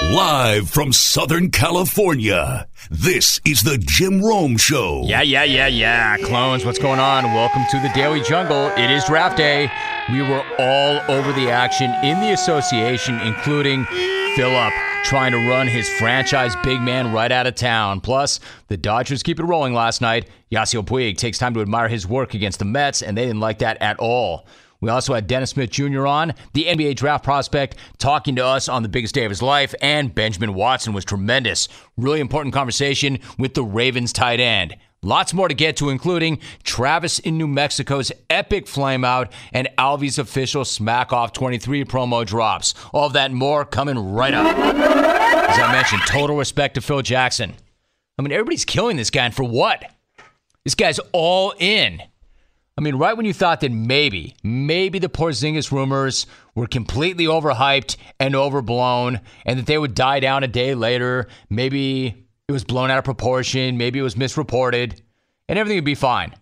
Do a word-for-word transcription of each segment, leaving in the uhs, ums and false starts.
Live from Southern California, this is the Jim Rome Show. Yeah, yeah, yeah, yeah. Clones, what's going on? Welcome to the Daily Jungle. It is draft day. We were all over the action in the association, including Phillip trying to run his franchise big man right out of town. Plus, the Dodgers keep it rolling last night. Yasiel Puig takes time to admire his work against the Mets, and they didn't like that at all. We also had Dennis Smith Junior on, the N B A draft prospect, talking to us on the biggest day of his life, and Benjamin Watson was tremendous. Really important conversation with the Ravens tight end. Lots more to get to, including Travis in New Mexico's epic flameout and Alvy's official Smack Off twenty-three promo drops. All of that and more coming right up. As I mentioned, total respect to Phil Jackson. I mean, everybody's killing this guy, and for what? This guy's all in. I mean, right when you thought that maybe, maybe the Porzingis rumors were completely overhyped and overblown and that they would die down a day later, maybe it was blown out of proportion, maybe it was misreported, and everything would be fine.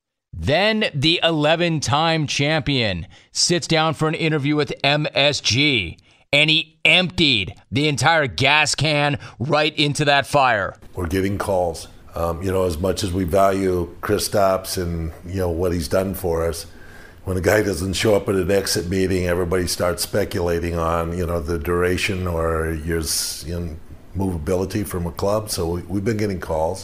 Then the eleven-time champion sits down for an interview with M S G, and he emptied the entire gas can right into that fire. We're getting calls. Um, you know, as much as we value Kristaps and, you know, what he's done for us, when a guy doesn't show up at an exit meeting, everybody starts speculating on, you know, the duration or his, you know, movability from a club. So we, we've been getting calls.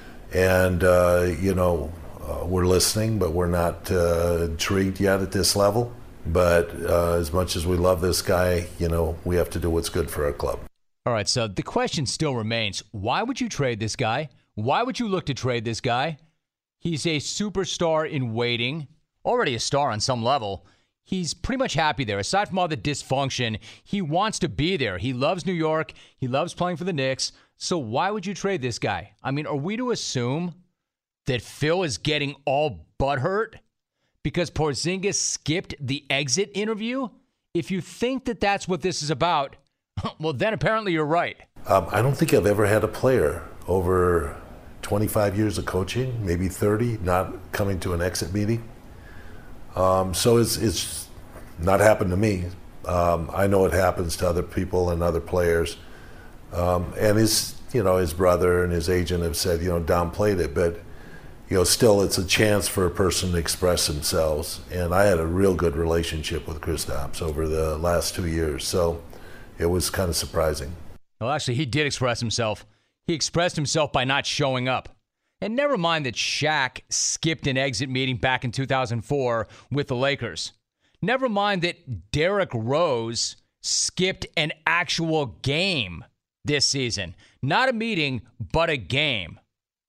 And, uh, you know, uh, we're listening, but we're not uh, intrigued yet at this level. But uh, as much as we love this guy, you know, we have to do what's good for our club. All right, so the question still remains, why would you trade this guy? Why would you look to trade this guy? He's a superstar in waiting, already a star on some level. He's pretty much happy there. Aside from all the dysfunction, he wants to be there. He loves New York. He loves playing for the Knicks. So why would you trade this guy? I mean, are we to assume that Phil is getting all butthurt because Porzingis skipped the exit interview? If you think that that's what this is about, well, then apparently you're right. Um, I don't think I've ever had a player over twenty-five years of coaching, maybe thirty, not coming to an exit meeting. Um, so it's it's not happened to me. Um, I know it happens to other people and other players. Um, and his, you know, his brother and his agent have said, you know, downplayed it, but you know, still it's a chance for a person to express themselves. And I had a real good relationship with Kristaps over the last two years, so it was kind of surprising. Well, actually, he did express himself. He expressed himself by not showing up. And never mind that Shaq skipped an exit meeting back in two thousand four with the Lakers. Never mind that Derrick Rose skipped an actual game this season. Not a meeting, but a game.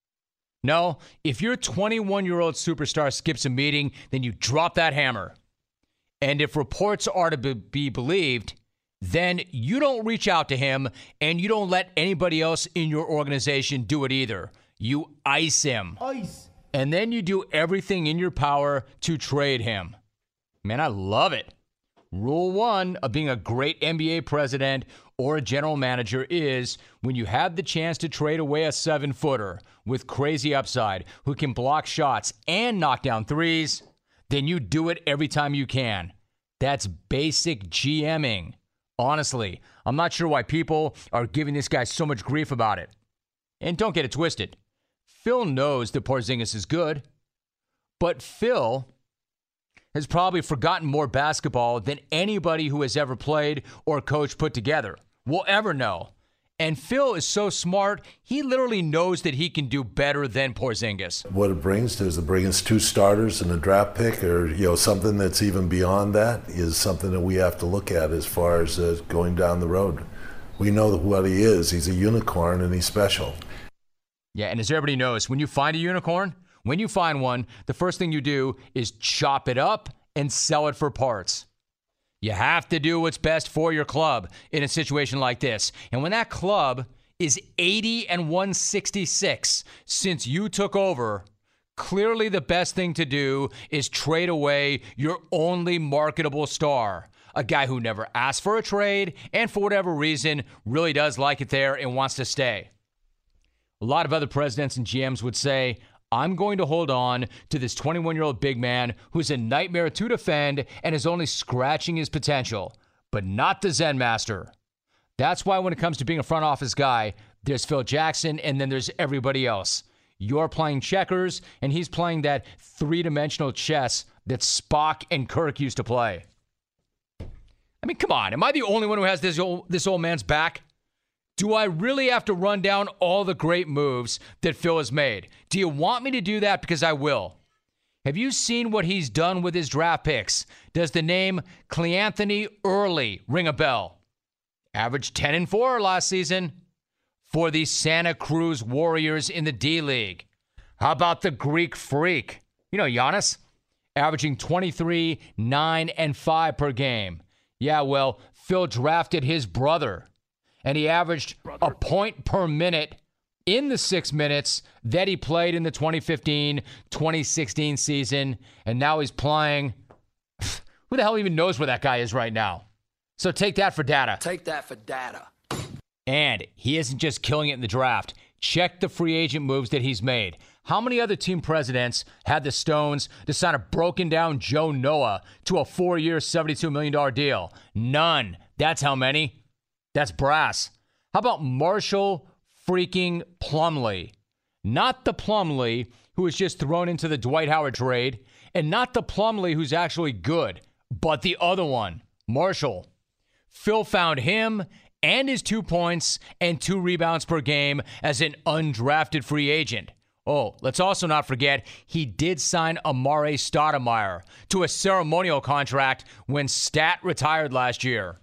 No, if your twenty-one-year-old superstar skips a meeting, then you drop that hammer. And if reports are to be believed, then you don't reach out to him and you don't let anybody else in your organization do it either. You ice him. Ice. And then you do everything in your power to trade him. Man, I love it. Rule one of being a great N B A president or a general manager is when you have the chance to trade away a seven-footer with crazy upside who can block shots and knock down threes, then you do it every time you can. That's basic GMing. Honestly, I'm not sure why people are giving this guy so much grief about it. And don't get it twisted. Phil knows that Porzingis is good, but Phil has probably forgotten more basketball than anybody who has ever played or coached put together will ever know. And Phil is so smart, he literally knows that he can do better than Porzingis. What it brings to is it brings two starters and a draft pick, or you know, something that's even beyond that is something that we have to look at as far as uh, going down the road. We know what he is. He's a unicorn and he's special. Yeah, and as everybody knows, when you find a unicorn, when you find one, the first thing you do is chop it up and sell it for parts. You have to do what's best for your club in a situation like this. And when that club is eighty and one sixty-six since you took over, clearly the best thing to do is trade away your only marketable star. A guy who never asked for a trade and for whatever reason really does like it there and wants to stay. A lot of other presidents and G Ms would say, I'm going to hold on to this twenty-one-year-old big man who's a nightmare to defend and is only scratching his potential, but not the Zen Master. That's why when it comes to being a front office guy, there's Phil Jackson and then there's everybody else. You're playing checkers, and he's playing that three-dimensional chess that Spock and Kirk used to play. I mean, come on. Am I the only one who has this old, this old man's back? Do I really have to run down all the great moves that Phil has made? Do you want me to do that? Because I will. Have you seen what he's done with his draft picks? Does the name Cleanthony Early ring a bell? Averaged ten and four last season for the Santa Cruz Warriors in the D-League. How about the Greek Freak? You know, Giannis, averaging twenty-three, nine, and five per game. Yeah, well, Phil drafted his brother, and he averaged brother. a point per minute in the six minutes that he played in the twenty fifteen twenty sixteen season, and now he's playing. Who the hell even knows where that guy is right now? So take that for data. Take that for data. And he isn't just killing it in the draft. Check the free agent moves that he's made. How many other team presidents had the stones to sign a broken down Joe Noah to a four-year, seventy-two million dollars deal? None. That's how many. That's brass. How about Marshall freaking Plumlee? Not the Plumlee who was just thrown into the Dwight Howard trade, and not the Plumlee who's actually good, but the other one, Marshall. Phil found him and his two points and two rebounds per game as an undrafted free agent. Oh, let's also not forget, he did sign Amare Stoudemire to a ceremonial contract when Stat retired last year.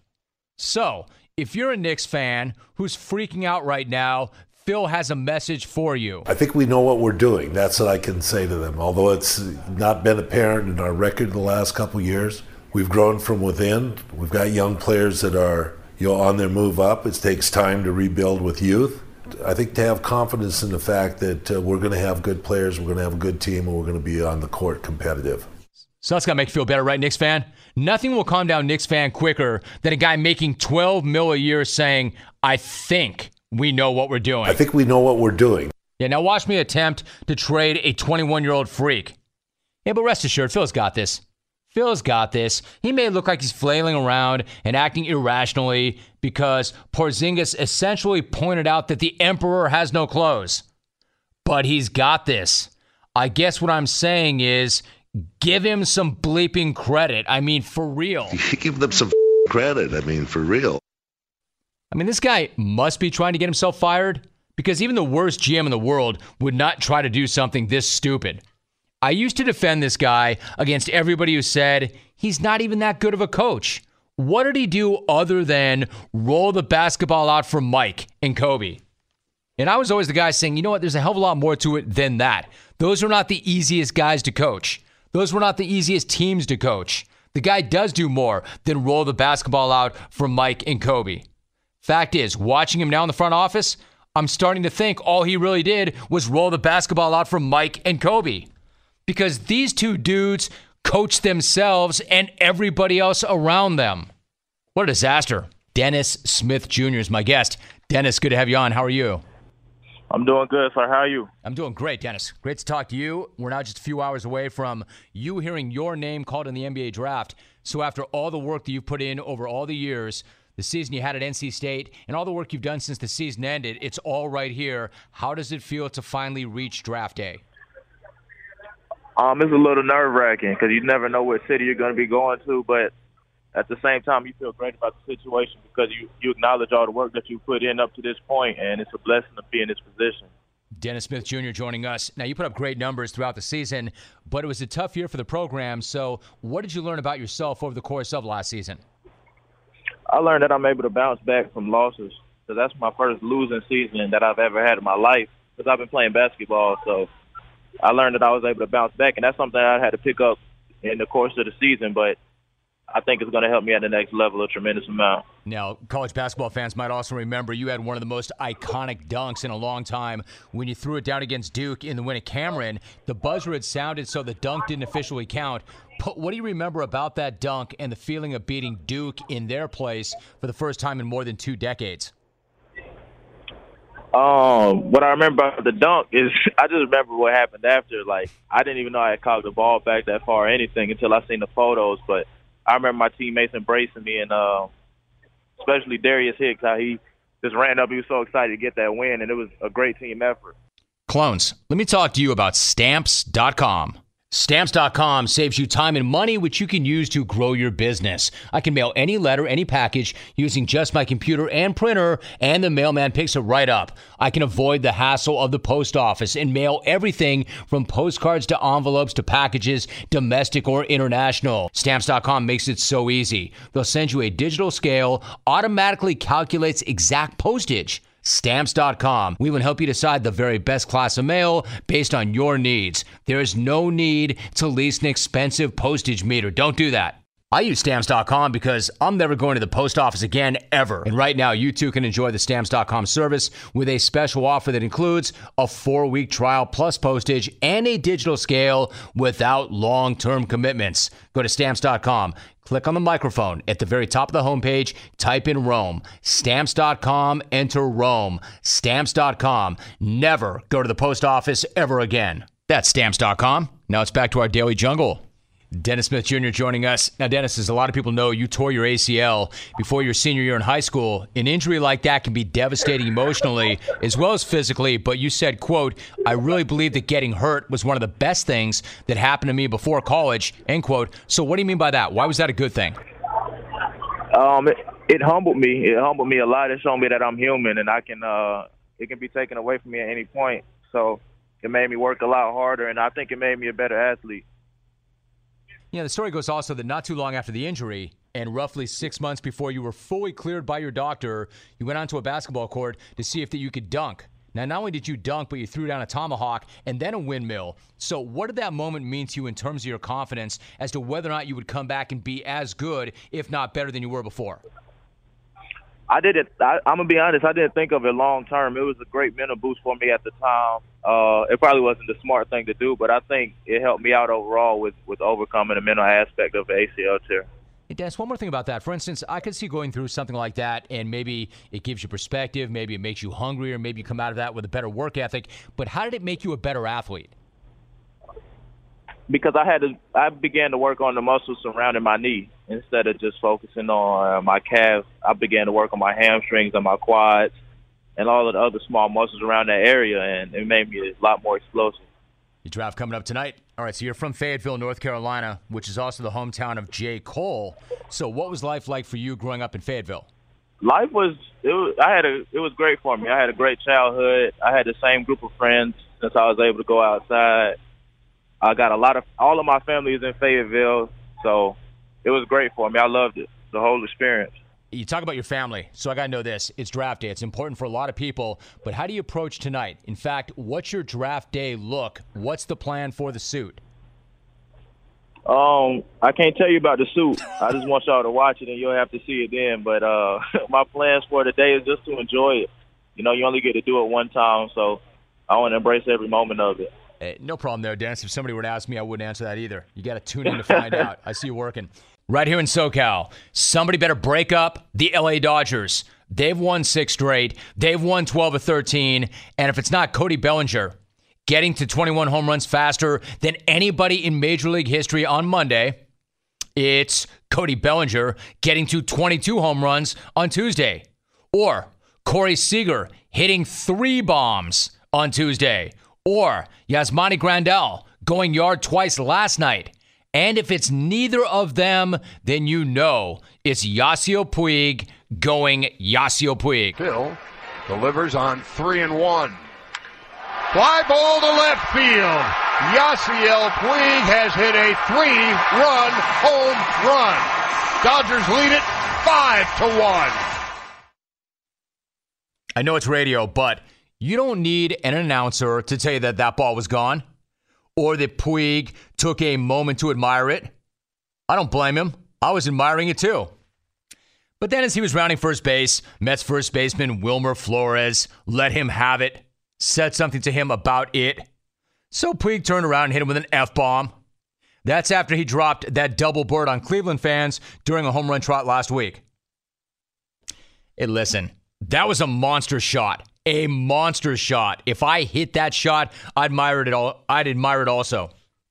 So, if you're a Knicks fan who's freaking out right now, Phil has a message for you. I think we know what we're doing. That's what I can say to them. Although it's not been apparent in our record the last couple of years, we've grown from within. We've got young players that are, you know, on their move up. It takes time to rebuild with youth. I think to have confidence in the fact that uh, we're going to have good players, we're going to have a good team, and we're going to be on the court competitive. So that's got to make you feel better, right, Knicks fan? Nothing will calm down Knicks fan quicker than a guy making twelve mil a year saying, I think we know what we're doing. I think we know what we're doing. Yeah, now watch me attempt to trade a twenty-one-year-old freak. Yeah, but rest assured, Phil's got this. Phil's got this. He may look like he's flailing around and acting irrationally because Porzingis essentially pointed out that the Emperor has no clothes. But he's got this. I guess what I'm saying is give him some bleeping credit. I mean, for real. Give them some credit. I mean, for real. I mean, this guy must be trying to get himself fired because even the worst G M in the world would not try to do something this stupid. I used to defend this guy against everybody who said he's not even that good of a coach. What did he do other than roll the basketball out for Mike and Kobe? And I was always the guy saying, you know what, there's a hell of a lot more to it than that. Those are not the easiest guys to coach. Those were not the easiest teams to coach. The guy does do more than roll the basketball out for Mike and Kobe. Fact is, watching him now in the front office, I'm starting to think all he really did was roll the basketball out for Mike and Kobe. Because these two dudes coach themselves and everybody else around them. What a disaster. Dennis Smith Junior is my guest. Dennis, good to have you on. How are you? I'm doing good, sir. How are you? I'm doing great, Dennis. Great to talk to you. We're now just a few hours away from you hearing your name called in the N B A draft. So after all the work that you've put in over all the years, the season you had at N C State, and all the work you've done since the season ended, it's all right here. How does it feel to finally reach draft day? Um, it's a little nerve-wracking because you never know what city you're going to be going to, but at the same time, you feel great about the situation because you, you acknowledge all the work that you put in up to this point, and it's a blessing to be in this position. Dennis Smith Junior joining us. Now, you put up great numbers throughout the season, but it was a tough year for the program. So what did you learn about yourself over the course of last season? I learned that I'm able to bounce back from losses because that's my first losing season that I've ever had in my life because I've been playing basketball, so I learned that I was able to bounce back, and that's something I had to pick up in the course of the season, but I think it's going to help me at the next level a tremendous amount. Now, college basketball fans might also remember you had one of the most iconic dunks in a long time when you threw it down against Duke in the win at Cameron. The buzzer had sounded, so the dunk didn't officially count. But what do you remember about that dunk and the feeling of beating Duke in their place for the first time in more than two decades? Um, what I remember about the dunk is I just remember what happened after. Like, I didn't even know I had cocked the ball back that far or anything until I seen the photos. But I remember my teammates embracing me and uh, especially Darius Hicks, how he just ran up. He was so excited to get that win, and it was a great team effort. Clones, let me talk to you about Stamps dot com. Stamps dot com saves you time and money, which you can use to grow your business. I can mail any letter, any package using just my computer and printer, and the mailman picks it right up. I can avoid the hassle of the post office and mail everything from postcards to envelopes to packages, domestic or international. Stamps dot com makes it so easy. They'll send you a digital scale, automatically calculates exact postage. Stamps dot com. We will help you decide the very best class of mail based on your needs. There is no need to lease an expensive postage meter. Don't do that. I use Stamps dot com because I'm never going to the post office again, ever. And right now, you too can enjoy the Stamps dot com service with a special offer that includes a four-week trial plus postage and a digital scale without long-term commitments. Go to Stamps dot com. Click on the microphone at the very top of the homepage. Type in Rome. Stamps dot com. Enter Rome. Stamps dot com. Never go to the post office ever again. That's Stamps dot com. Now it's back to our Daily Jungle. Dennis Smith Junior joining us. Now, Dennis, as a lot of people know, you tore your A C L before your senior year in high school. An injury like that can be devastating emotionally as well as physically, but you said, quote, I really believe that getting hurt was one of the best things that happened to me before college, end quote. So what do you mean by that? Why was that a good thing? Um, it, it humbled me. It humbled me a lot. It showed me that I'm human and I can, uh, it can be taken away from me at any point. So it made me work a lot harder, and I think it made me a better athlete. Yeah, the story goes also that not too long after the injury and roughly six months before you were fully cleared by your doctor, you went onto a basketball court to see if that you could dunk. Now, not only did you dunk, but you threw down a tomahawk and then a windmill. So what did that moment mean to you in terms of your confidence as to whether or not you would come back and be as good, if not better than you were before? I didn't. I, I'm gonna be honest. I didn't think of it long term. It was a great mental boost for me at the time. Uh, it probably wasn't the smart thing to do, but I think it helped me out overall with, with overcoming the mental aspect of the A C L tear. Hey, Dennis, one more thing about that. For instance, I could see going through something like that, and maybe it gives you perspective, maybe it makes you hungrier, maybe you come out of that with a better work ethic. But how did it make you a better athlete? Because I had to, I began to work on the muscles surrounding my knee instead of just focusing on uh, my calves. I began to work on my hamstrings and my quads and all of the other small muscles around that area, and it made me a lot more explosive. Your draft coming up tonight. All right, so you're from Fayetteville, North Carolina, which is also the hometown of J. Cole. So what was life like for you growing up in Fayetteville? Life was, it was, I had a, it was great for me. I had a great childhood. I had the same group of friends since I was able to go outside. I got a lot of, all of my family is in Fayetteville, so it was great for me. I loved it, the whole experience. You talk about your family, so I got to know this. It's draft day. It's important for a lot of people, but how do you approach tonight? In fact, what's your draft day look? What's the plan for the suit? Um, I can't tell you about the suit. I just want y'all to watch it, and you'll have to see it then. But uh, my plans for the day is just to enjoy it. You know, you only get to do it one time, so I want to embrace every moment of it. Hey, no problem there, Dennis. If somebody were to ask me, I wouldn't answer that either. You got to tune in to find out. I see you working. Right here in SoCal, somebody better break up the L A Dodgers. They've won six straight. They've won twelve of thirteen. And if it's not Cody Bellinger getting to twenty-one home runs faster than anybody in Major League history on Monday, it's Cody Bellinger getting to twenty-two home runs on Tuesday. Or Corey Seager hitting three bombs on Tuesday. Or Yasmani Grandal going yard twice last night. And if it's neither of them, then you know it's Yasiel Puig going Yasiel Puig. Phil delivers on three and one. Fly ball to left field. Yasiel Puig has hit a three-run home run. Dodgers lead it five to one. I know it's radio, but you don't need an announcer to tell you that that ball was gone or that Puig took a moment to admire it. I don't blame him. I was admiring it too. But then as he was rounding first base, Mets first baseman Wilmer Flores let him have it, said something to him about it. So Puig turned around and hit him with an F-bomb. That's after he dropped that double bird on Cleveland fans during a home run trot last week. Hey, listen, that was a monster shot. A monster shot. If I hit that shot, I'd admire it all. I'd admire it also.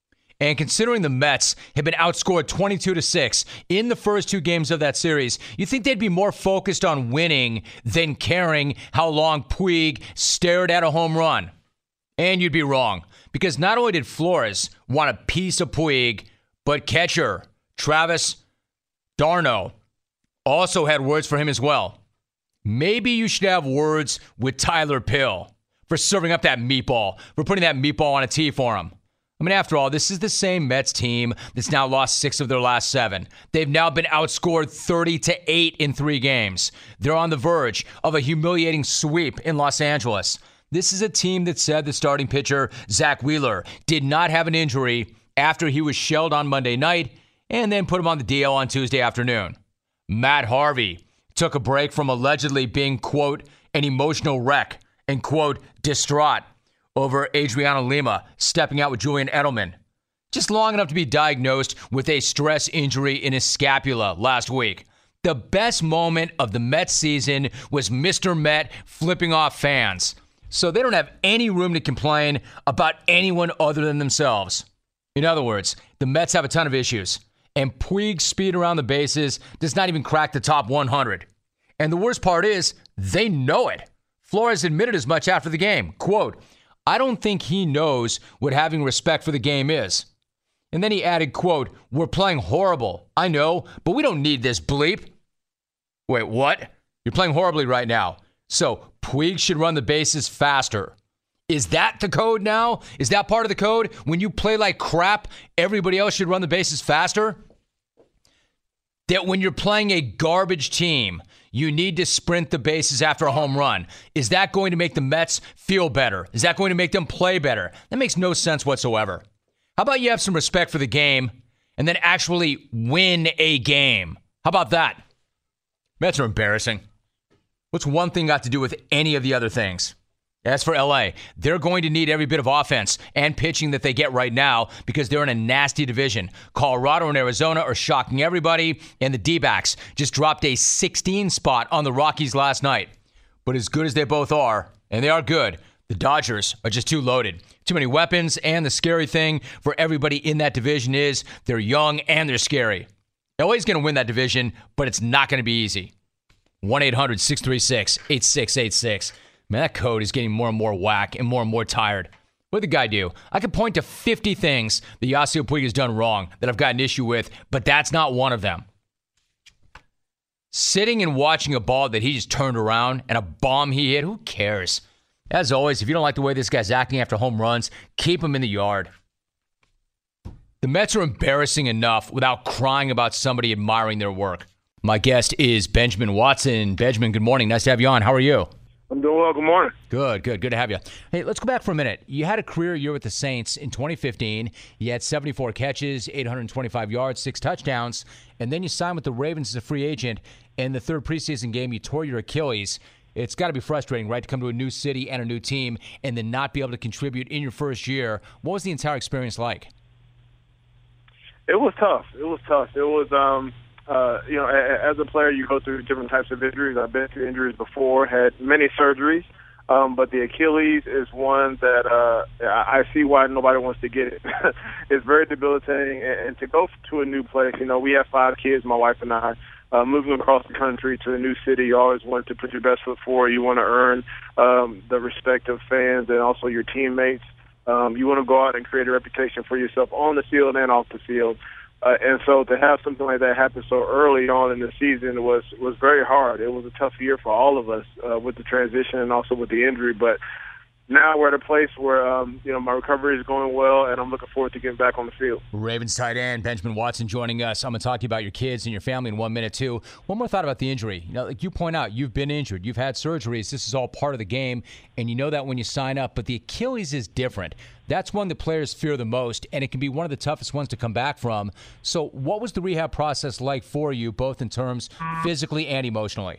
And considering the Mets have been outscored twenty-two to six in the first two games of that series, you think they'd be more focused on winning than caring how long Puig stared at a home run? And you'd be wrong, because not only did Flores want a piece of Puig, but catcher Travis d'Arnaud also had words for him as well. Maybe you should have words with Tyler Pill for serving up that meatball, for putting that meatball on a tee for him. I mean, after all, this is the same Mets team that's now lost six of their last seven. They've now been outscored thirty to eight in three games. They're on the verge of a humiliating sweep in Los Angeles. This is a team that said the starting pitcher, Zach Wheeler, did not have an injury after he was shelled on Monday night and then put him on the D L on Tuesday afternoon. Matt Harvey took a break from allegedly being, quote, an emotional wreck and, quote, distraught over Adriano Lima stepping out with Julian Edelman, just long enough to be diagnosed with a stress injury in his scapula last week. The best moment of the Mets season was Mister Met flipping off fans. So they don't have any room to complain about anyone other than themselves. In other words, the Mets have a ton of issues, and Puig's speed around the bases does not even crack the top one hundred. And the worst part is, they know it. Flores admitted as much after the game. Quote, I don't think he knows what having respect for the game is. And then he added, quote, we're playing horrible. I know, but we don't need this bleep. Wait, what? You're playing horribly right now. So Puig should run the bases faster. Is that the code now? Is that part of the code? When you play like crap, everybody else should run the bases faster? That when you're playing a garbage team, you need to sprint the bases after a home run. Is that going to make the Mets feel better? Is that going to make them play better? That makes no sense whatsoever. How about you have some respect for the game and then actually win a game? How about that? Mets are embarrassing. What's one thing got to do with any of the other things? As for L A, they're going to need every bit of offense and pitching that they get right now because they're in a nasty division. Colorado and Arizona are shocking everybody, and the D-backs just dropped a sixteen spot on the Rockies last night. But as good as they both are, and they are good, the Dodgers are just too loaded. Too many weapons, and the scary thing for everybody in that division is they're young and they're scary. L A's going to win that division, but it's not going to be easy. one eight hundred six three six eight six eight six. Man, that code is getting more and more whack and more and more tired. What did the guy do? I could point to fifty things that Yasiel Puig has done wrong that I've got an issue with, but that's not one of them. Sitting and watching a ball that he just turned around and a bomb he hit, who cares? As always, if you don't like the way this guy's acting after home runs, keep him in the yard. The Mets are embarrassing enough without crying about somebody admiring their work. My guest is Benjamin Watson. Benjamin, good morning. Nice to have you on. How are you? I'm doing well. Good morning. Good, good. Good to have you. Hey, let's go back for a minute. You had a career year with the Saints in twenty fifteen. You had seventy-four catches, eight hundred twenty-five yards, six touchdowns, and then you signed with the Ravens as a free agent. In the third preseason game, you tore your Achilles. It's got to be frustrating, right, to come to a new city and a new team and then not be able to contribute in your first year. What was the entire experience like? It was tough. It was tough. It was, um, uh, you know, as a player, you go through different types of injuries. I've been through injuries before, had many surgeries, um, but the Achilles is one that uh, I see why nobody wants to get it. It's very debilitating, and to go to a new place, you know, we have five kids, my wife and I. Uh, moving across the country to a new city, you always want to put your best foot forward. You want to earn um, the respect of fans and also your teammates. Um, you want to go out and create a reputation for yourself on the field and off the field. Uh, and so to have something like that happen so early on in the season was, was very hard. It was a tough year for all of us uh, with the transition and also with the injury. But now we're at a place where, um, you know, my recovery is going well, and I'm looking forward to getting back on the field. Ravens tight end Benjamin Watson joining us. I'm going to talk to you about your kids and your family in one minute, too. One more thought about the injury. You know, like you point out, you've been injured. You've had surgeries. This is all part of the game, and you know that when you sign up. But the Achilles is different. That's one that players fear the most, and it can be one of the toughest ones to come back from. So what was the rehab process like for you, both in terms physically and emotionally?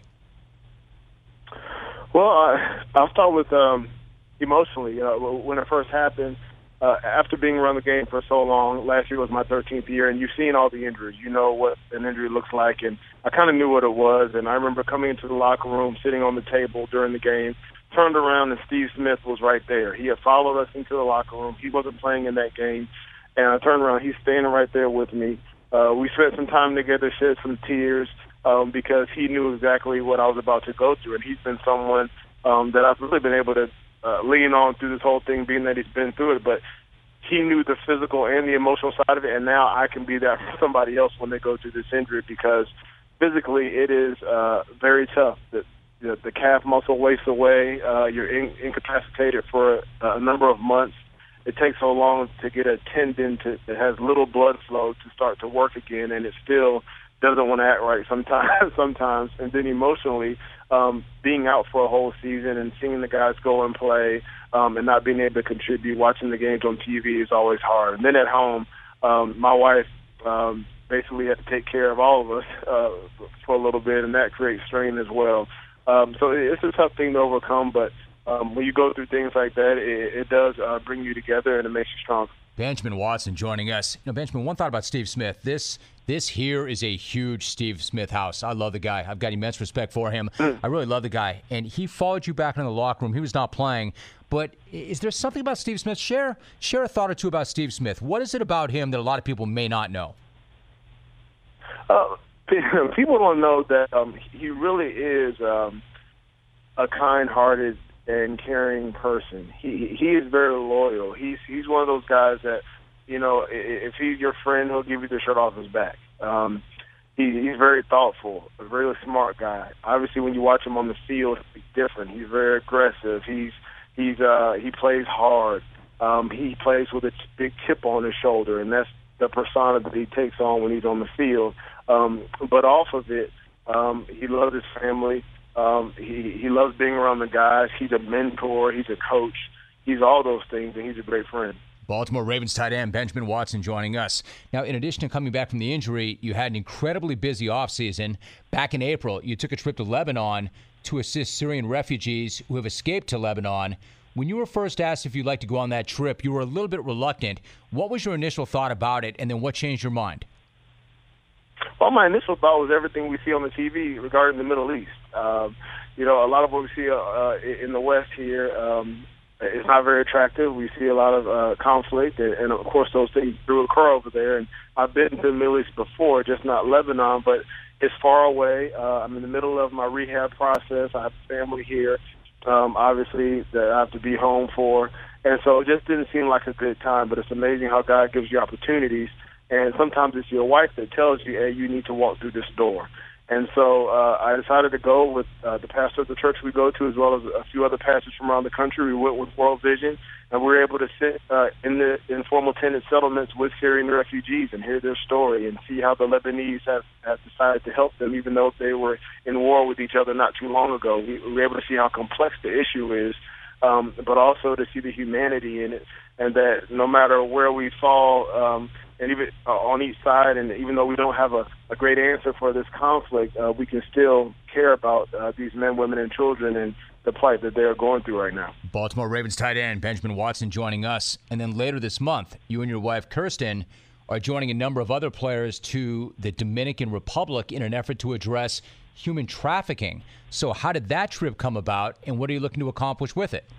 Well, uh, I'll start with um, – emotionally. Uh, when it first happened, uh, after being around the game for so long, last year was my thirteenth year, and you've seen all the injuries. You know what an injury looks like, and I kind of knew what it was. And I remember coming into the locker room, sitting on the table during the game, turned around, and Steve Smith was right there. He had followed us into the locker room. He wasn't playing in that game. And I turned around. He's standing right there with me. Uh, we spent some time together, shed some tears, um, because he knew exactly what I was about to go through. And he's been someone um, that I've really been able to uh, lean on through this whole thing, being that he's been through it. But he knew the physical and the emotional side of it, and now I can be that for somebody else when they go through this injury, because physically it is uh, very tough. The, the, the calf muscle wastes away. Uh, you're in, incapacitated for a number of months. It takes so long to get a tendon to, that has little blood flow to start to work again, and it still doesn't want to act right sometimes. sometimes. And then emotionally, um, being out for a whole season and seeing the guys go and play um, and not being able to contribute, watching the games on T V is always hard. And then at home, um, my wife um, basically had to take care of all of us uh, for a little bit, and that creates strain as well. Um, so it's a tough thing to overcome, but Um, when you go through things like that, it, it does uh, bring you together, and it makes you stronger. Benjamin Watson joining us. Now, Benjamin, one thought about Steve Smith. This this here is a huge Steve Smith house. I love the guy. I've got immense respect for him. Mm. I really love the guy. And he followed you back into the locker room. He was not playing. But is there something about Steve Smith? Share, share a thought or two about Steve Smith. What is it about him that a lot of people may not know? Uh, people don't know that um, he really is um, a kind-hearted and caring person. He he is very loyal. He's he's one of those guys that, you know, if he's your friend, he'll give you the shirt off his back. Um, he, he's very thoughtful, a really smart guy. Obviously, when you watch him on the field, he's different. He's very aggressive. He's he's uh, he plays hard. Um, he plays with a big chip on his shoulder, and that's the persona that he takes on when he's on the field. Um, but off of it, um, he loves his family. Um, he, he loves being around the guys. He's a mentor. He's a coach. He's all those things, and he's a great friend. Baltimore Ravens tight end Benjamin Watson joining us. Now, in addition to coming back from the injury, you had an incredibly busy offseason. Back in April, you took a trip to Lebanon to assist Syrian refugees who have escaped to Lebanon. When you were first asked if you'd like to go on that trip, you were a little bit reluctant. What was your initial thought about it, and then what changed your mind? Well, my initial thought was everything we see on the T V regarding the Middle East. Um, you know, a lot of what we see uh, in the West here um, is not very attractive. We see a lot of uh, conflict, and, and, of course, those things do occur over there. And I've been to the Middle East before, just not Lebanon, but it's far away. Uh, I'm in the middle of my rehab process. I have family here, um, obviously, that I have to be home for. And so it just didn't seem like a good time, but it's amazing how God gives you opportunities. And sometimes it's your wife that tells you, hey, you need to walk through this door. And so uh, I decided to go with uh, the pastor of the church we go to, as well as a few other pastors from around the country. We went with World Vision, and we were able to sit uh, in the informal tenant settlements with Syrian refugees and hear their story and see how the Lebanese have, have decided to help them, even though they were in war with each other not too long ago. We, we were able to see how complex the issue is, um, but also to see the humanity in it, and that no matter where we fall, um, and even uh, on each side, and even though we don't have a, a great answer for this conflict, uh, we can still care about uh, these men, women, and children and the plight that they're going through right now. Baltimore Ravens tight end Benjamin Watson joining us. And then later this month, you and your wife, Kirsten, are joining a number of other players to the Dominican Republic in an effort to address human trafficking. So how did that trip come about, and what are you looking to accomplish with it?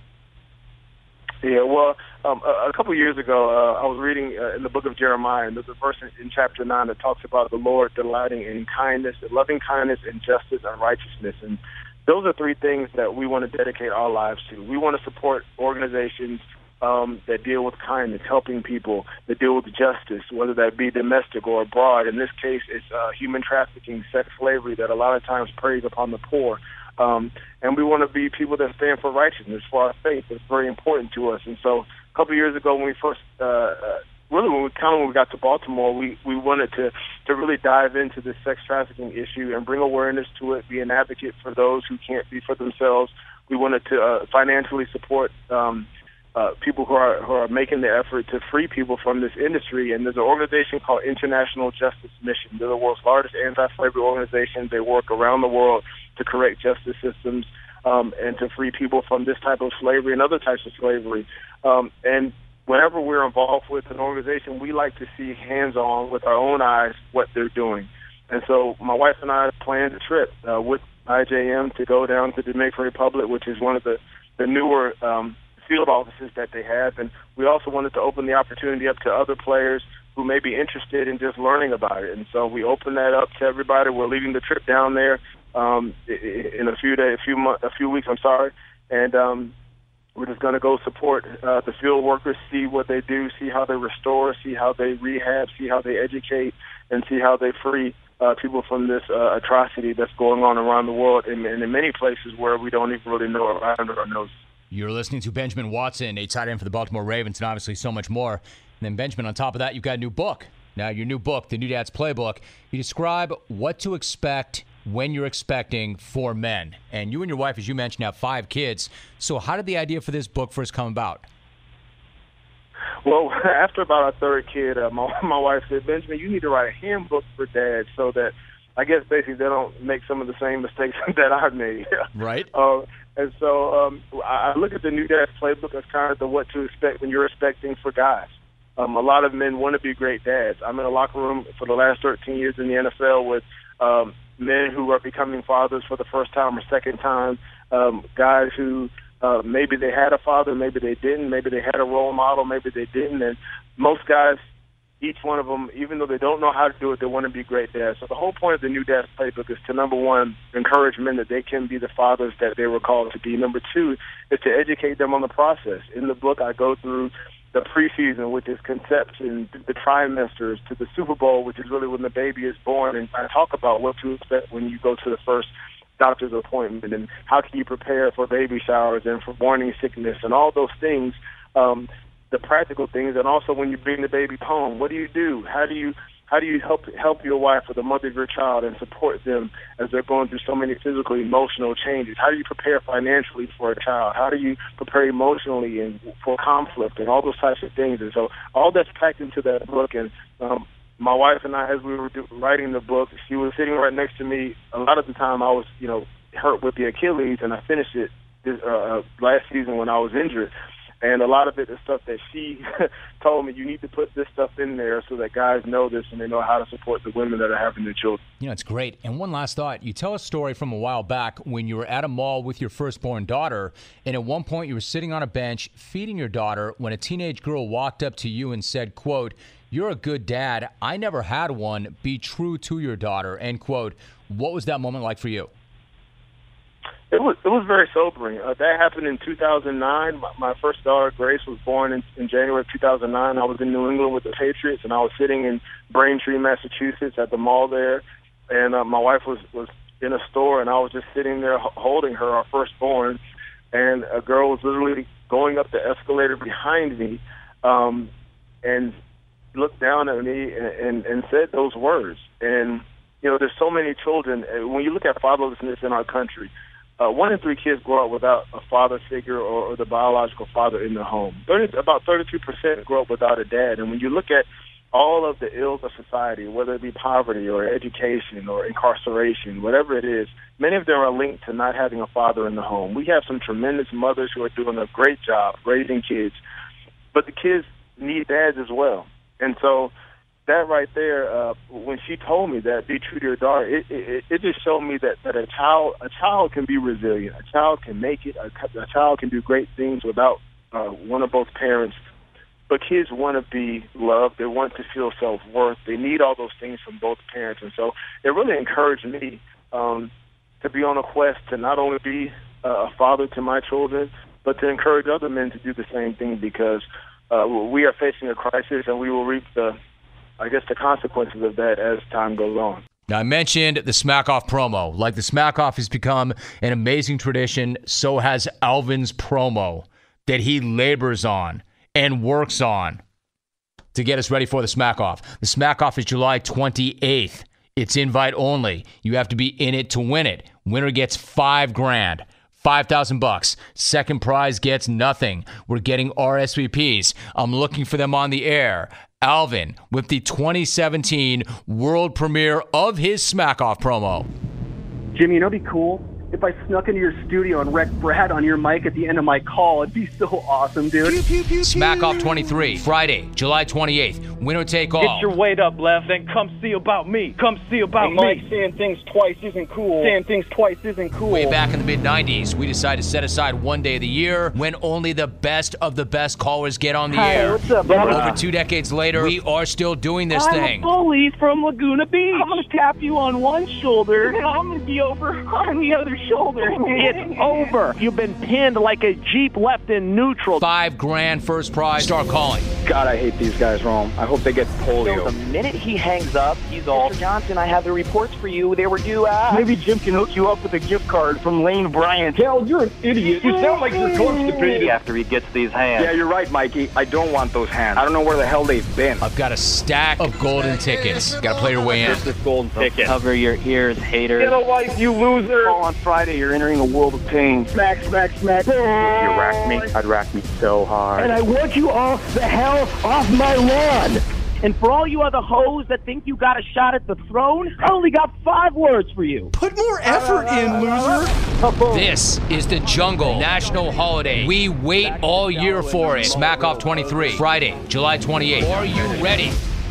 Yeah, well, um, a, a couple of years ago, uh, I was reading uh, in the book of Jeremiah, and there's a verse in, in chapter nine that talks about the Lord delighting in kindness, loving kindness, and justice and righteousness. And those are three things that we want to dedicate our lives to. We want to support organizations um, that deal with kindness, helping people, that deal with justice, whether that be domestic or abroad. In this case, it's uh, human trafficking, sex slavery that a lot of times preys upon the poor. Um, and we want to be people that stand for righteousness, for our faith. It's very important to us. And so a couple of years ago when we first, uh, uh, really when we kind of when we got to Baltimore, we, we wanted to, to really dive into this sex trafficking issue and bring awareness to it, be an advocate for those who can't be for themselves. We wanted to uh, financially support um, uh, people who are who are making the effort to free people from this industry. And there's an organization called International Justice Mission. They're the world's largest anti-slavery organization. They work around the world to correct justice systems um, and to free people from this type of slavery and other types of slavery. Um, and whenever we're involved with an organization, we like to see hands-on with our own eyes what they're doing. And so my wife and I planned a trip uh, with I J M to go down to the Dominican Republic, which is one of the, the newer um, field offices that they have. And we also wanted to open the opportunity up to other players who may be interested in just learning about it. And so we opened that up to everybody. We're leading the trip down there um, in a few days, a few months, a few weeks. I'm sorry, and um, we're just going to go support uh, the field workers, see what they do, see how they restore, see how they rehab, see how they educate, and see how they free uh, people from this uh, atrocity that's going on around the world, and, and in many places where we don't even really know or under our nose. You're listening to Benjamin Watson, a tight end for the Baltimore Ravens, and obviously so much more. And then, Benjamin, on top of that, you've got a new book. Now, your new book, The New Dad's Playbook, you describe what to expect when you're expecting for men. And you and your wife, as you mentioned, have five kids. So how did the idea for this book first come about? Well, after about our third kid, uh, my, my wife said, Benjamin, you need to write a handbook for dads so that, I guess, basically they don't make some of the same mistakes that I've made. Right. Uh, and so um, I look at The New Dad's Playbook as kind of the what to expect when you're expecting for guys. Um, a lot of men want to be great dads. I'm in a locker room for the last thirteen years in the N F L with um, men who are becoming fathers for the first time or second time, um, guys who uh, maybe they had a father, maybe they didn't, maybe they had a role model, maybe they didn't. And most guys, each one of them, even though they don't know how to do it, they want to be great dads. So the whole point of The New Dad's Playbook is to, number one, encourage men that they can be the fathers that they were called to be. Number two is to educate them on the process. In the book, I go through the preseason, which is conception, the trimesters, to the Super Bowl, which is really when the baby is born. And I talk about what to expect when you go to the first doctor's appointment and how can you prepare for baby showers and for morning sickness and all those things, um, the practical things. And also when you bring the baby home, what do you do? How do you how do you help help your wife or the mother of your child and support them as they're going through so many physical, emotional changes? How do you prepare financially for a child? How do you prepare emotionally and for conflict and all those types of things? And so all that's packed into that book. And um, my wife and I, as we were do, writing the book, she was sitting right next to me. A lot of the time I was, you know, hurt with the Achilles, and I finished it this, uh, last season when I was injured. And a lot of it is stuff that she told me, you need to put this stuff in there so that guys know this and they know how to support the women that are having their children. You know, it's great. And one last thought. You tell a story from a while back when you were at a mall with your firstborn daughter, and at one point you were sitting on a bench feeding your daughter when a teenage girl walked up to you and said, quote, "You're a good dad. I never had one. Be true to your daughter," end quote. What was that moment like for you? It was it was very sobering. Uh, that happened in two thousand nine. My, my first daughter, Grace, was born in, in January of two thousand nine. I was in New England with the Patriots, and I was sitting in Braintree, Massachusetts at the mall there. And uh, my wife was, was in a store, and I was just sitting there holding her, our firstborn. And a girl was literally going up the escalator behind me um, and looked down at me and, and, and said those words. And, you know, there's so many children. When you look at fatherlessness in our country, Uh, one in three kids grow up without a father figure or, or the biological father in the home. thirty, about thirty-two percent grow up without a dad. And when you look at all of the ills of society, whether it be poverty or education or incarceration, whatever it is, many of them are linked to not having a father in the home. We have some tremendous mothers who are doing a great job raising kids, but the kids need dads as well. And so that right there, uh, when she told me that, be true to your daughter, it, it, it just showed me that, that a child a child can be resilient. A child can make it. A, a child can do great things without uh, one or both parents. But kids want to be loved. They want to feel self-worth. They need all those things from both parents. And so it really encouraged me um, to be on a quest to not only be uh, a father to my children, but to encourage other men to do the same thing, because uh, we are facing a crisis and we will reap the I guess the consequences of that as time goes on. Now, I mentioned the Smack Off promo. Like the Smack Off has become an amazing tradition, so has Alvin's promo that he labors on and works on to get us ready for the Smack Off. The Smack Off is July twenty-eighth. It's invite only. You have to be in it to win it. Winner gets five grand. Five thousand bucks. Second prize gets nothing. We're getting R S V Ps. I'm looking for them on the air. Alvin with the twenty seventeen world premiere of his Smack Off promo. Jimmy, you know, it'd be cool if I snuck into your studio and wrecked Brad on your mic at the end of my call. It'd be so awesome, dude. Pew, pew, pew, Smack Off twenty-three, Friday, July twenty-eighth. Winner take all. Get your weight up, Left, and come see about me. Come see about hey, me. Mike, saying things twice isn't cool. Saying things twice isn't cool. Way back in the mid nineties, we decided to set aside one day of the year when only the best of the best callers get on the Hi, air. what's up, brother? Over two decades later, we are still doing this I'm thing. a bully from Laguna Beach. I'm going to tap you on one shoulder, and I'm going to be over on the other shoulder. It's over. You've been pinned like a Jeep left in neutral. Five grand first prize. Start calling. God, I hate these guys, Rome. I hope they get polio. So the minute he hangs up, he's all, Mister Johnson, I have the reports for you. They were due out. Maybe Jim can hook you up with a gift card from Lane Bryant. Cal, you're an idiot. You sound like you're constipated. After he gets these hands. Yeah, you're right, Mikey. I don't want those hands. I don't know where the hell they've been. I've got a stack of golden tickets. Got to play your way in. This is golden ticket. Cover your ears, hater. Get a life, you loser. Call on Friday, you're entering a world of pain. Smack, smack, smack. If you rack me, I'd rack me so hard. And I want you off the hell off my lawn. And for all you other hoes that think you got a shot at the throne, I only got five words for you. Put more effort in, loser. This is the Jungle National Holiday. We wait all year for it. Smack Off twenty-three, Friday, July twenty-eighth. Are you ready?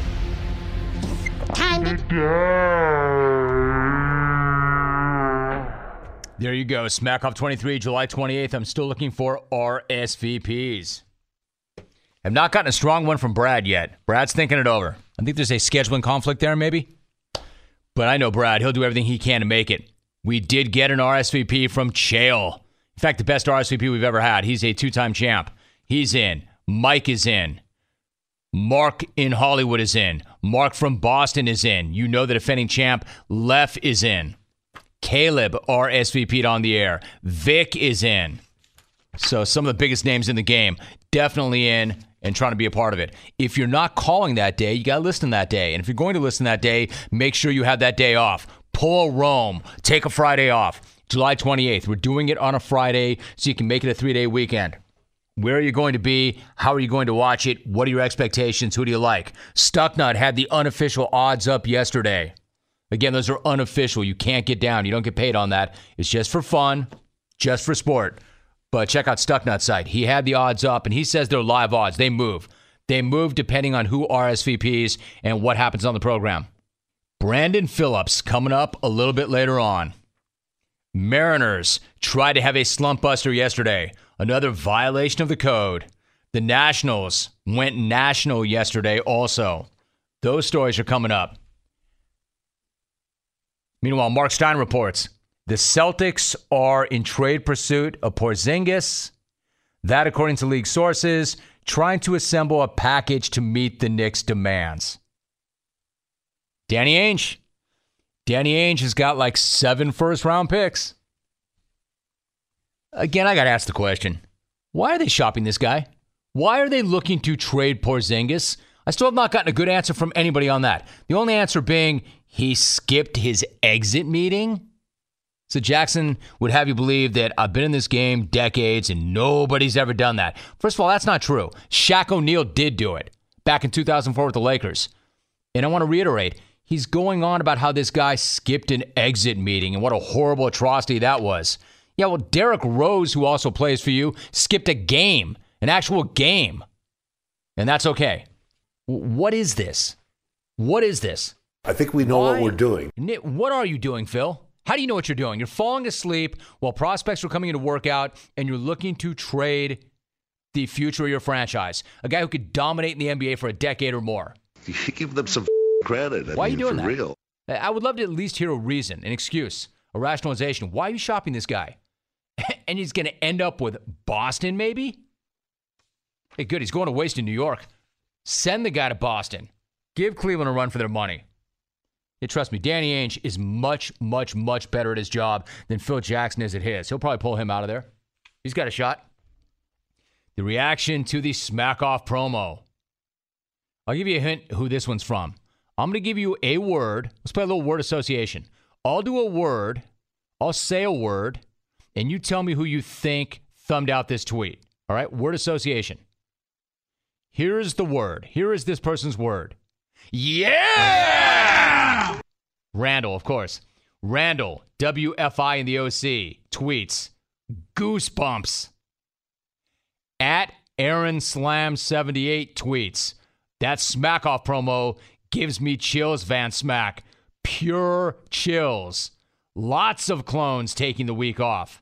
There you go. Smack Off twenty-three, July twenty-eighth. I'm still looking for R S V Ps. I've not gotten a strong one from Brad yet. Brad's thinking it over. I think there's a scheduling conflict there, maybe. But I know Brad. He'll do everything he can to make it. We did get an R S V P from Chael. In fact, the best R S V P we've ever had. He's a two-time champ. He's in. Mike is in. Mark in Hollywood is in. Mark from Boston is in. You know the defending champ, Lef, is in. Caleb R S V P'd on the air. Vic is in. So some of the biggest names in the game definitely in and trying to be a part of it. If you're not calling that day, you got to listen that day. And if you're going to listen that day, make sure you have that day off. Pull a Rome. Take a Friday off. July twenty-eighth. We're doing it on a Friday so you can make it a three-day weekend. Where are you going to be? How are you going to watch it? What are your expectations? Who do you like? Stucknut had the unofficial odds up yesterday. Again, those are unofficial. You can't get down. You don't get paid on that. It's just for fun, just for sport. But check out Stucknut's site. He had the odds up, and he says they're live odds. They move. They move depending on who R S V Ps and what happens on the program. Brandon Phillips coming up a little bit later on. Mariners tried to have a slump buster yesterday. Another violation of the code. The Nationals went national yesterday also. Those stories are coming up. Meanwhile, Mark Stein reports the Celtics are in trade pursuit of Porzingis. That, according to league sources, trying to assemble a package to meet the Knicks' demands. Danny Ainge. Danny Ainge has got like seven first-round picks. Again, I got to ask the question, why are they shopping this guy? Why are they looking to trade Porzingis? I still have not gotten a good answer from anybody on that. The only answer being he skipped his exit meeting. So Jackson would have you believe that I've been in this game decades and nobody's ever done that. First of all, that's not true. Shaq O'Neal did do it back in two thousand four with the Lakers. And I want to reiterate, he's going on about how this guy skipped an exit meeting and what a horrible atrocity that was. Yeah, well, Derrick Rose, who also plays for you, skipped a game, an actual game. And that's okay. What is this? What is this? I think we know Why? what we're doing. What are you doing, Phil? How do you know what you're doing? You're falling asleep while prospects are coming in to work out, and you're looking to trade the future of your franchise. A guy who could dominate in the N B A for a decade or more. You give them some credit. I Why mean, are you doing for that? real. I would love to at least hear a reason, an excuse, a rationalization. Why are you shopping this guy? And he's going to end up with Boston, maybe? Hey, good. He's going to waste in New York. Send the guy to Boston. Give Cleveland a run for their money. Yeah, trust me, Danny Ainge is much, much, much better at his job than Phil Jackson is at his. He'll probably pull him out of there. He's got a shot. The reaction to the Smack Off promo. I'll give you a hint who this one's from. I'm going to give you a word. Let's play a little word association. I'll do a word. I'll say a word. And you tell me who you think thumbed out this tweet. All right? Word association. Here is the word. Here is this person's word. Yeah! Randall, of course. Randall, W F I in the O C, tweets, goosebumps. At Aaron Slam seventy-eight tweets, that Smack Off promo gives me chills, Van Smack. Pure chills. Lots of clones taking the week off.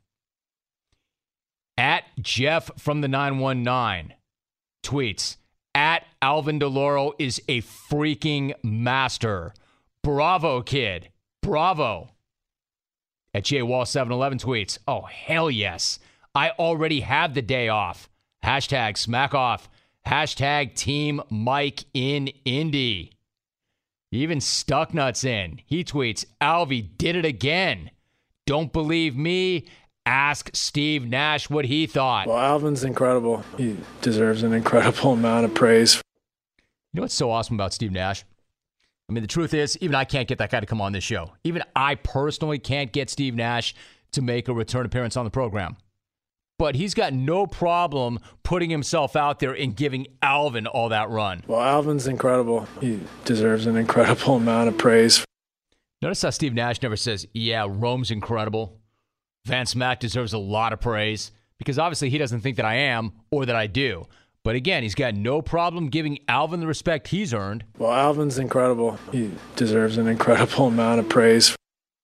At Jeff from the nine one nine tweets, at Alvin DeLauro is a freaking master. Bravo, kid. Bravo. At J Wall seven eleven tweets, oh, hell yes. I already have the day off. Hashtag smack off. Hashtag Team Mike in Indy. Even Stucknuts in. He tweets, Alvy did it again. Don't believe me? Ask Steve Nash what he thought. Well, Alvin's incredible. He deserves an incredible amount of praise. You know what's so awesome about Steve Nash? I mean, the truth is, even I can't get that guy to come on this show. Even I personally can't get Steve Nash to make a return appearance on the program. But he's got no problem putting himself out there and giving Alvin all that run. Well, Alvin's incredible. He deserves an incredible amount of praise. Notice how Steve Nash never says, yeah, Rome's incredible. Van Smack deserves a lot of praise, because obviously he doesn't think that I am or that I do. But again, he's got no problem giving Alvin the respect he's earned. Well, Alvin's incredible. He deserves an incredible amount of praise.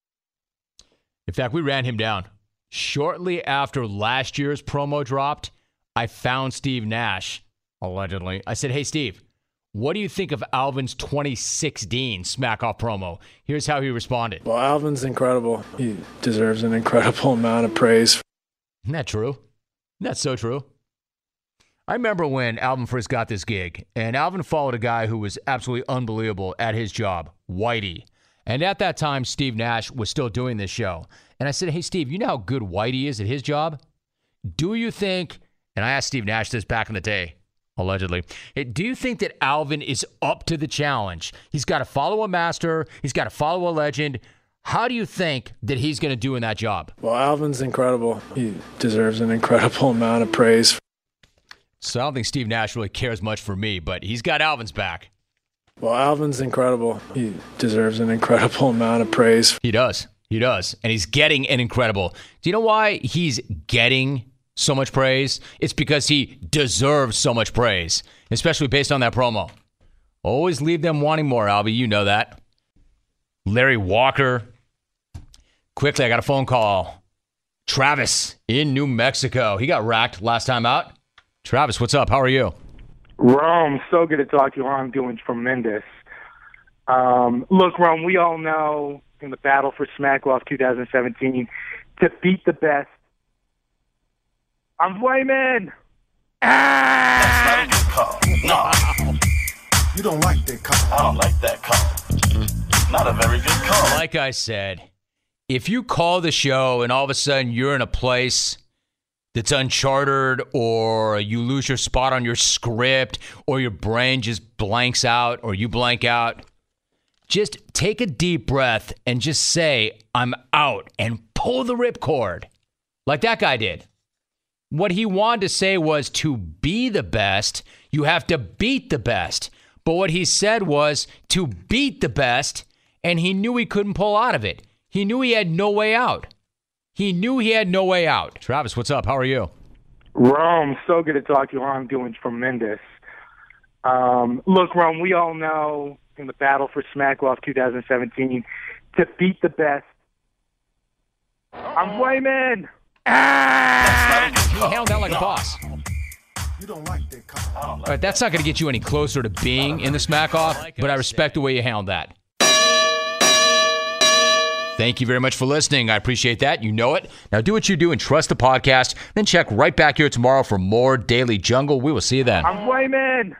In fact, we ran him down. Shortly after last year's promo dropped, I found Steve Nash, allegedly. I said, hey, Steve, what do you think of Alvin's twenty sixteen Smack Off promo? Here's how he responded. Well, Alvin's incredible. He deserves an incredible amount of praise. Isn't that true? Isn't that so true? I remember when Alvin first got this gig, and Alvin followed a guy who was absolutely unbelievable at his job, Whitey. And at that time, Steve Nash was still doing this show. And I said, hey, Steve, you know how good Whitey is at his job? Do you think, and I asked Steve Nash this back in the day, allegedly, hey, do you think that Alvin is up to the challenge? He's got to follow a master. He's got to follow a legend. How do you think that he's going to do in that job? Well, Alvin's incredible. He deserves an incredible amount of praise. So I don't think Steve Nash really cares much for me, but he's got Alvin's back. Well, Alvin's incredible. He deserves an incredible amount of praise. He does. He does. And he's getting an incredible. Do you know why he's getting so much praise? It's because he deserves so much praise, especially based on that promo. Always leave them wanting more, Albie. You know that. Larry Walker. Quickly, I got a phone call. Travis in New Mexico. He got racked last time out. Travis, what's up? How are you? Rome, so good to talk to you. I'm doing tremendous. Um, look, Rome, we all know in the battle for Smack Off twenty seventeen, to beat the best, I'm Wayman. Ah! That's not a good call. No. You don't like that call. I don't like that call. Not a very good call. Like I said, if you call the show and all of a sudden you're in a place that's uncharted, or you lose your spot on your script, or your brain just blanks out, or you blank out, just take a deep breath and just say, I'm out, and pull the ripcord like that guy did. What he wanted to say was, to be the best, you have to beat the best. But what he said was, to beat the best, and he knew he couldn't pull out of it. He knew he had no way out. He knew he had no way out. Travis, what's up? How are you? Rome, so good to talk to you. I'm doing tremendous. Um, look, Rome, we all know in the battle for Smack Off twenty seventeen, to beat the best, I'm Wayman. Ah! He handled that like a boss. You don't like that call. All right, that's not going to get you any closer to being in the Smack Off, but I respect the way you handled that. Thank you very much for listening. I appreciate that. You know it. Now do what you do and trust the podcast. Then check right back here tomorrow for more Daily Jungle. We will see you then. I'm Wayman.